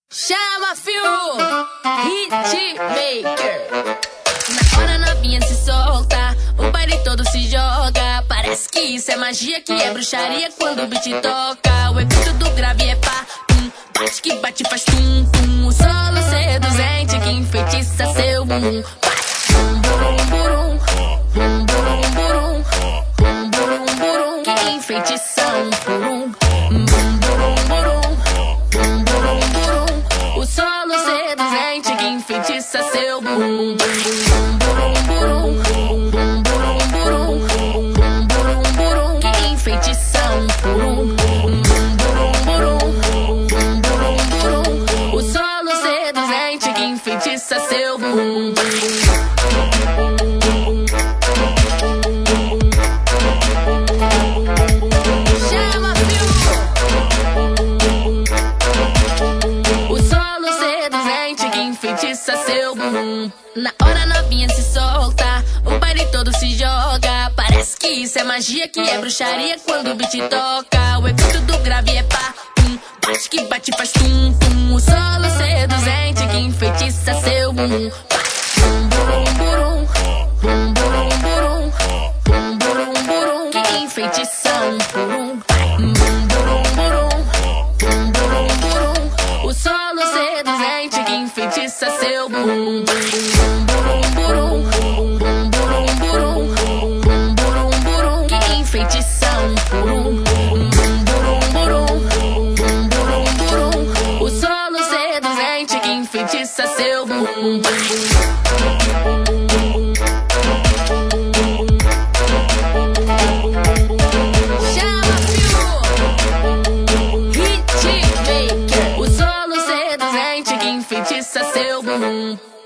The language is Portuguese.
Chama, fio, hitmaker. Na hora novinha se solta, o baile todo se joga. Parece que isso é magia, que é bruxaria quando o beat toca. O efeito do grave é pá, bate que bate faz tum tum. O solo seduzente que enfeitiça seu bumbum. Bum burum burum, bum burum burum, bum burum burum, que enfeitiça um burum. Bum burum burum, bum burum burum. O solo seduzente que enfeitiça seu bumbum. Bum burum burum, bum burum burum, bum burum burum, que enfeitiça um burum. Bum burum burum, bum burum burum. O solo seduzente que enfeitiça seu bumbum. Chama, fio. O solo seduzente que enfeitiça seu bumbum. Na hora novinha se solta, o baile todo se joga. Parece que isso é magia, que é bruxaria quando o beat toca. O efeito do grave é pá, bate que bate faz tum tum. O solo seduzente que enfeitiça seu bumbum. Bum burum burum, bum burum burum, bum burum burum, que enfeitiça um burum. Bum burum burum, bum burum burum. O solo seduzente que enfeitiça seu bumbum. Bum burum burum, bum burum burum, bum burum burum, que enfeitiça um burum. Bum burum burum, bum burum burum. O solo seduzente que enfeitiça seu bumbum. Chama, fio, hitmaker. O solo seduzente que enfeitiça seu bumbum.